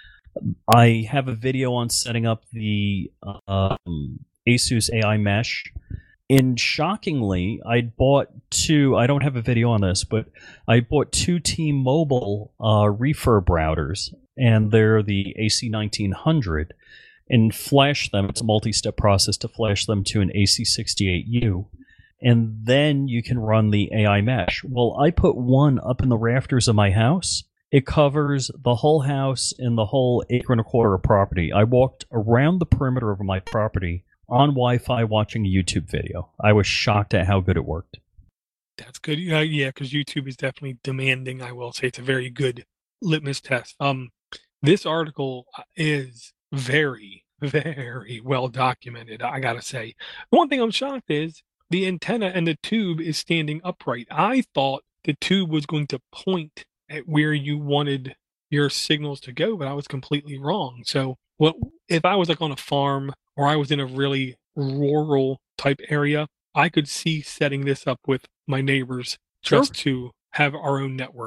I have a video on setting up the um, ASUS A I Mesh. And shockingly, I bought two, I don't have a video on this, but I bought two T-Mobile uh, refurb routers, and they're the A C nineteen hundred, and flash them. It's a multi-step process to flash them to an A C sixty-eight U, and then you can run the A I Mesh. Well, I put one up in the rafters of my house. It covers the whole house and the whole acre and a quarter of property. I walked around the perimeter of my property on Wi-Fi watching a YouTube video. I was shocked at how good it worked. That's good. Uh, yeah, because YouTube is definitely demanding. I will say it's a very good litmus test. Um, this article is very, very well documented, I gotta say. One thing I'm shocked is the antenna and the tube is standing upright. I thought the tube was going to point at where you wanted your signals to go, but I was completely wrong. So what if I was like on a farm or I was in a really rural type area, I could see setting this up with my neighbors just sure. to have our own network.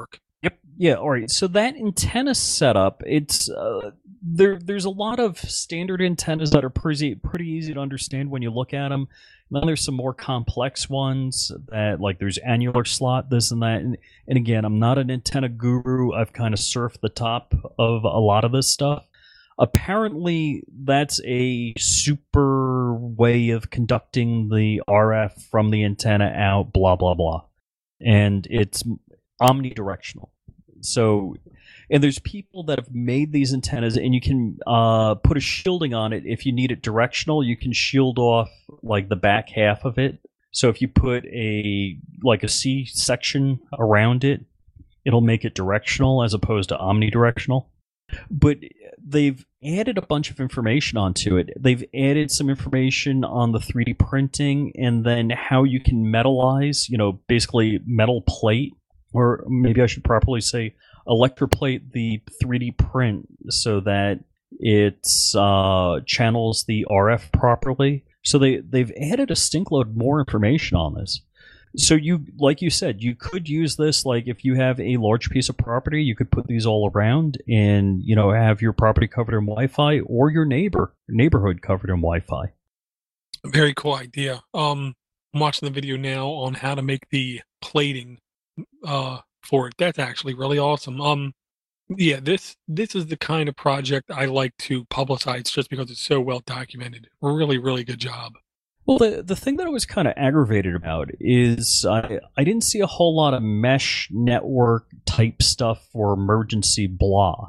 Yep. Yeah. All right. So that antenna setup, it's uh, there. There's a lot of standard antennas that are pretty pretty easy to understand when you look at them. And then there's some more complex ones that, like, there's annular slot, this and that. And, and again, I'm not an antenna guru. I've kind of surfed the top of a lot of this stuff. Apparently, that's a super way of conducting the R F from the antenna out. Blah blah blah, and it's omnidirectional. So, and there's people that have made these antennas, and you can uh, put a shielding on it. If you need it directional, you can shield off like the back half of it. So if you put a like a C section around it, it'll make it directional as opposed to omnidirectional. But they've added a bunch of information onto it. They've added some information on the three D printing, and then how you can metallize, you know, basically metal plate, or maybe I should properly say electroplate the three D print so that it uh, channels the R F properly. So they, they've added a stinkload more information on this. So you, like you said, you could use this, like if you have a large piece of property, you could put these all around and, you know, have your property covered in Wi-Fi, or your neighbor neighborhood covered in Wi-Fi. Very cool idea. Um, I'm watching the video now on how to make the plating uh, for it. That's actually really awesome. Um, yeah, this this is the kind of project I like to publicize just because it's so well documented. Really, really good job. Well, the the thing that I was kind of aggravated about is I I didn't see a whole lot of mesh network type stuff for emergency blah.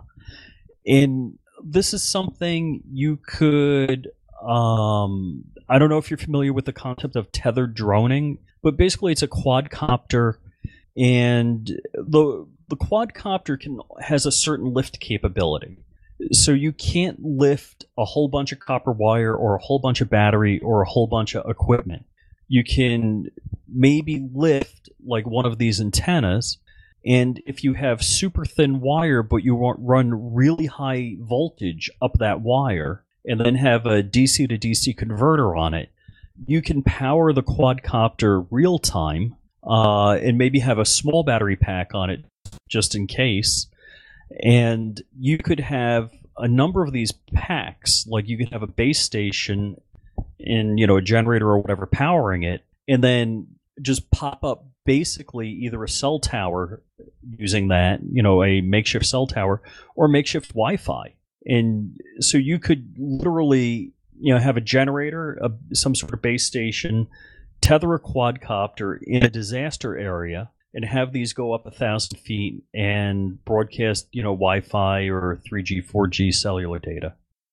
And this is something you could, um, I don't know if you're familiar with the concept of tethered droning, but basically it's a quadcopter, and the the quadcopter can has a certain lift capability. So you can't lift a whole bunch of copper wire or a whole bunch of battery or a whole bunch of equipment. You can maybe lift like one of these antennas, and if you have super thin wire but you want run really high voltage up that wire and then have a D C to D C converter on it, you can power the quadcopter real time uh, and maybe have a small battery pack on it just in case. And you could have a number of these packs, like you could have a base station and, you know, a generator or whatever powering it, and then just pop up basically either a cell tower using that, you know, a makeshift cell tower, or makeshift Wi-Fi. And so you could literally, you know, have a generator, a, some sort of base station, tether a quadcopter in a disaster area, and have these go up a thousand feet and broadcast, you know, Wi-Fi or three G, four G cellular data.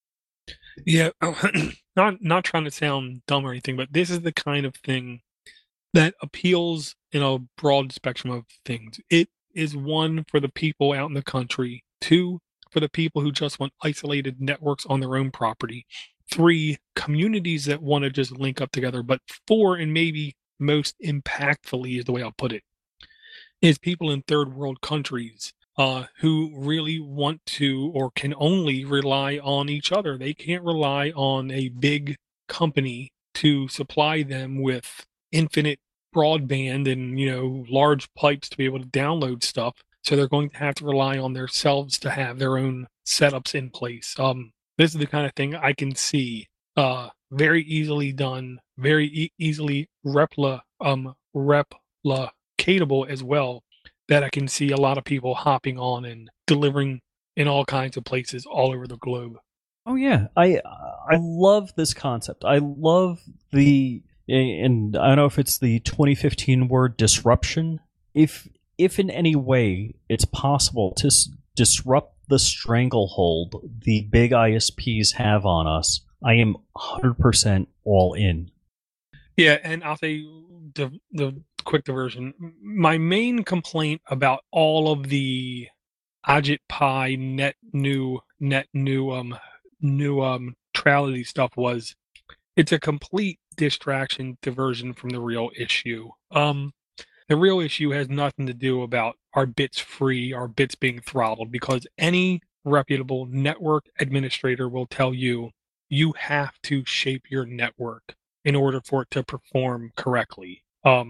Yeah, not not trying to sound dumb or anything, but this is the kind of thing that appeals in a broad spectrum of things. It is one for the people out in the country, two for the people who just want isolated networks on their own property, three communities that want to just link up together, but four, and maybe most impactfully is the way I'll put it, is people in third world countries uh, who really want to or can only rely on each other. They can't rely on a big company to supply them with infinite broadband and, you know, large pipes to be able to download stuff. So they're going to have to rely on themselves to have their own setups in place. Um, this is the kind of thing I can see uh, very easily done, very e- easily repla, um, replicatable as well, that I can see a lot of people hopping on and delivering in all kinds of places all over the globe. Oh yeah, I I love this concept. I love the, and I don't know if it's the twenty fifteen word disruption. If if in any way it's possible to s- disrupt the stranglehold the big I S Ps have on us, I am one hundred percent all in. Yeah, and I'll say the the quick diversion. My main complaint about all of the Ajit Pi net new net new um new um neutrality stuff was it's a complete distraction, diversion from the real issue. Um, the real issue has nothing to do about our bits free, our bits being throttled, because any reputable network administrator will tell you you have to shape your network in order for it to perform correctly. Um,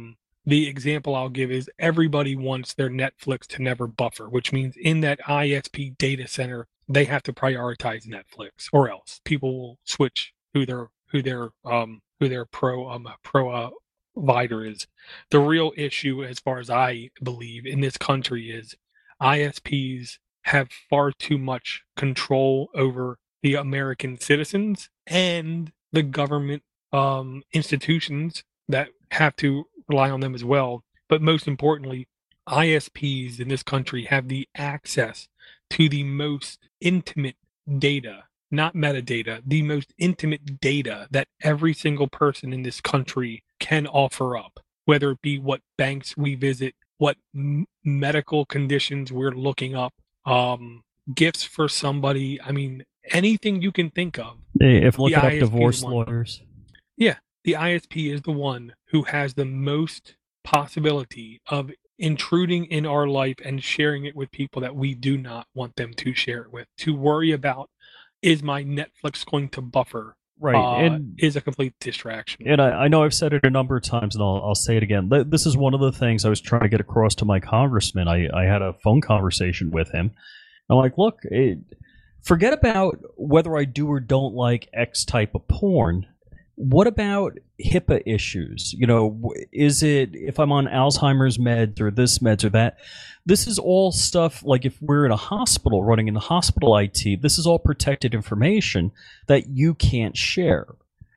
the example I'll give is everybody wants their Netflix to never buffer, which means in that I S P data center, they have to prioritize Netflix, or else people will switch who their who their um who their pro um pro uh, provider is. The real issue, as far as I believe, in this country is I S Ps have far too much control over the American citizens and the government um, institutions that have to rely on them as well. But most importantly, I S Ps in this country have the access to the most intimate data, not metadata, the most intimate data that every single person in this country can offer up, whether it be what banks we visit, what m- medical conditions we're looking up, um, gifts for somebody. I mean, anything you can think of. If looking up I S P divorce is one. lawyers. Yeah, the I S P is the one who has the most possibility of intruding in our life and sharing it with people that we do not want them to share it with. To worry about, is my Netflix going to buffer? Right, Uh, and is a complete distraction. and I, I know I've said it a number of times, and I'll, I'll say it again. Th- This is one of the things I was trying to get across to my congressman. I, I had a phone conversation with him. I'm like, look, it, forget about whether I do or don't like X type of porn. What about HIPAA issues? You know, w- is it if I'm on Alzheimer's meds or this meds or that? This is all stuff like if we're in a hospital running in the hospital I T, this is all protected information that you can't share.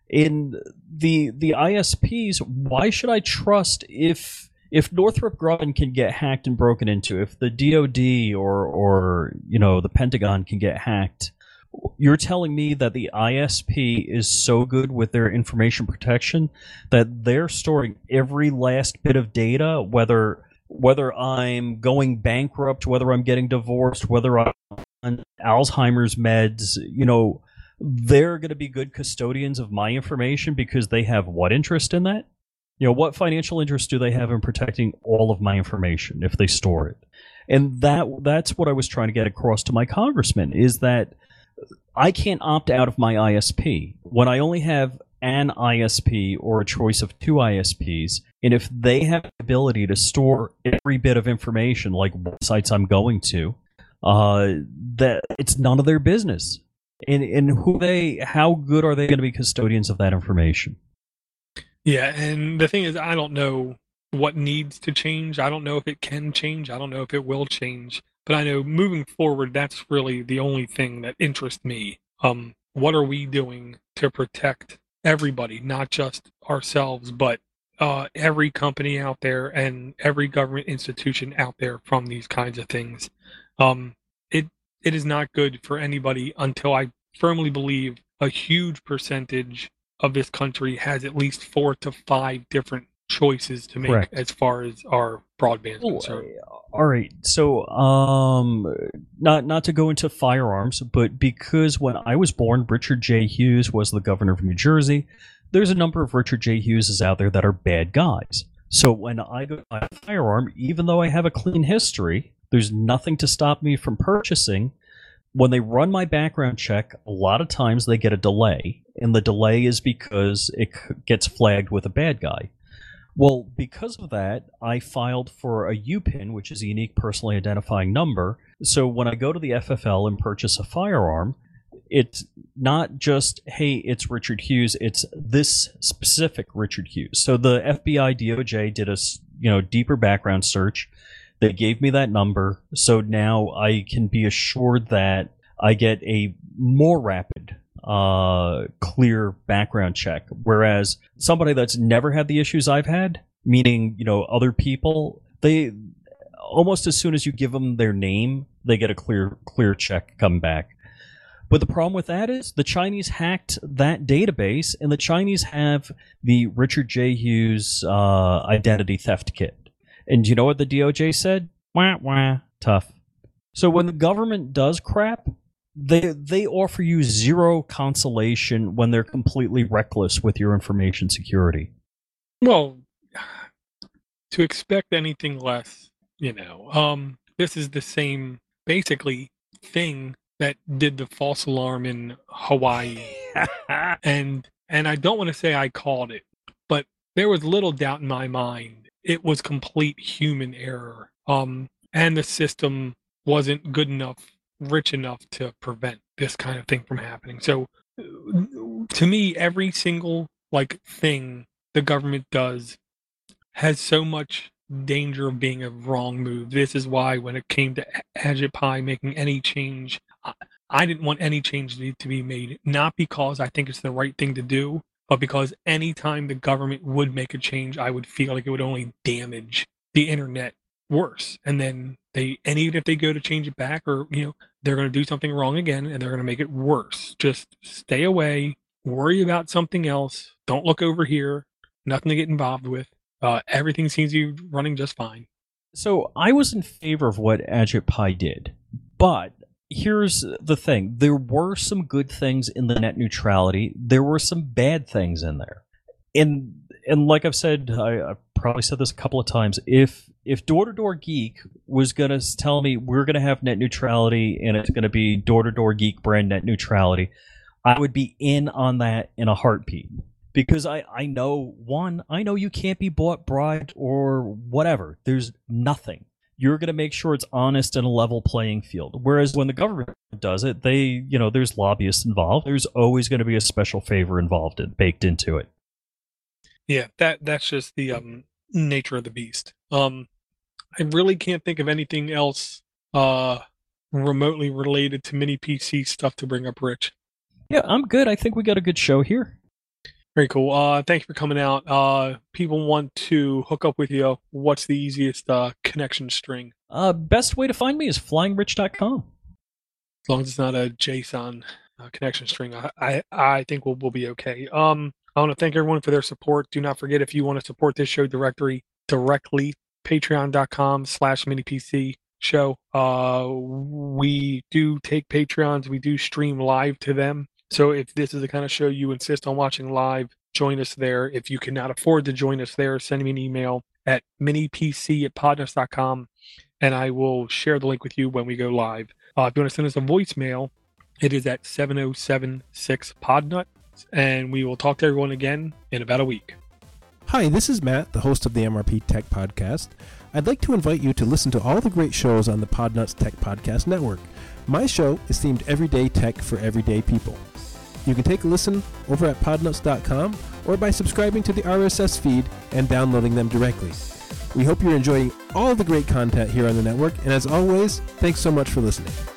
In the the I S Ps, why should I trust if if Northrop Grumman can get hacked and broken into, if the D O D or or you know the Pentagon can get hacked? You're telling me that the I S P is so good with their information protection that they're storing every last bit of data, whether whether I'm going bankrupt, whether I'm getting divorced, whether I'm on Alzheimer's meds, you know, they're going to be good custodians of my information because they have what interest in that? You know, what financial interest do they have in protecting all of my information if they store it? And that that's what I was trying to get across to my congressman is that I can't opt out of my I S P when I only have an I S P or a choice of two I S Ps. And if they have the ability to store every bit of information, like what sites I'm going to, uh, that it's none of their business. And and who they, how good are they going to be custodians of that information? Yeah, and the thing is, I don't know what needs to change. I don't know if it can change. I don't know if it will change. But I know moving forward, that's really the only thing that interests me. Um, what are we doing to protect everybody, not just ourselves, but uh, every company out there and every government institution out there from these kinds of things? Um, it it is not good for anybody until I firmly believe a huge percentage of this country has at least four to five different choices to make Correct. as far as our broadband is Oh, concerned. all right. So, um, not not to go into firearms, but because when I was born, Richard J. Hughes was the governor of New Jersey. There's a number of Richard J. Hugheses out there that are bad guys. So when I go to buy a firearm, even though I have a clean history, there's nothing to stop me from purchasing. When they run my background check, a lot of times they get a delay, and the delay is because it c- gets flagged with a bad guy. Well, because of that, I filed for a U P I N, which is a unique personally identifying number. So when I go to the F F L and purchase a firearm, it's not just, hey, it's Richard Hughes, it's this specific Richard Hughes. So the F B I, D O J did a s- you know deeper background search. They gave me that number, so now I can be assured that I get a more rapid uh, clear background check. Whereas somebody that's never had the issues I've had, meaning, you know, other people, they almost as soon as you give them their name, they get a clear, clear check come back. But the problem with that is the Chinese hacked that database, and the Chinese have the Richard J. Hughes uh, identity theft kit. And do you know what the D O J said? Wah, wah, tough. So when the government does crap, they they offer you zero consolation when they're completely reckless with your information security. Well, to expect anything less, you know, um, this is the same basically thing that did the false alarm in Hawaii, and and I don't want to say I called it, but there was little doubt in my mind it was complete human error. Um, and the system wasn't good enough, rich enough to prevent this kind of thing from happening. So to me, every single like thing the government does has so much danger of being a wrong move. This is why when it came to Ajit Pai making any change, I, I didn't want any change to, to be made, not because I think it's the right thing to do, but because anytime the government would make a change, I would feel like it would only damage the internet worse. And then they, and even if they go to change it back, or, you know, they're going to do something wrong again and they're going to make it worse. Just stay away, worry about something else. Don't look over here. Nothing to get involved with. Uh, everything seems to be running just fine. So I was in favor of what Ajit Pai did, but here's the thing. There were some good things in the net neutrality. There were some bad things in there. And and like I've said, I, I've probably said this a couple of times, if if Door-to-Door Geek was going to tell me we're going to have net neutrality and it's going to be Door-to-Door Geek brand net neutrality, I would be in on that in a heartbeat. Because I, I know, one, I know you can't be bought, bribed, or whatever. There's nothing. You're going to make sure it's honest and a level playing field. Whereas when the government does it, they, you know, there's lobbyists involved. There's always going to be a special favor involved, in, baked into it. Yeah, that that's just the um, nature of the beast. Um, I really can't think of anything else uh, remotely related to mini P C stuff to bring up, Rich. Yeah, I'm good. I think we got a good show here. Very cool. Uh, thank you for coming out. Uh, people want to hook up with you. What's the easiest uh, connection string? Uh, best way to find me is flying rich dot com. As long as it's not a JSON uh, connection string, I, I I think we'll we'll be okay. Um, I want to thank everyone for their support. Do not forget, if you want to support this show directly, directly, patreon dot com slash mini P C show. Uh, we do take Patreons. We do stream live to them. So if this is the kind of show you insist on watching live, join us there. If you cannot afford to join us there, send me an email at minipc at podnuts dot com, and I will share the link with you when we go live. Uh, if you want to send us a voicemail, it is at seven oh seven six podnuts, and we will talk to everyone again in about a week. Hi, this is Matt, the host of the M R P Tech Podcast. I'd like to invite you to listen to all the great shows on the Podnuts Tech Podcast Network. My show is themed Everyday Tech for Everyday People. You can take a listen over at podnuts dot com or by subscribing to the R S S feed and downloading them directly. We hope you're enjoying all of the great content here on the network, and as always, thanks so much for listening.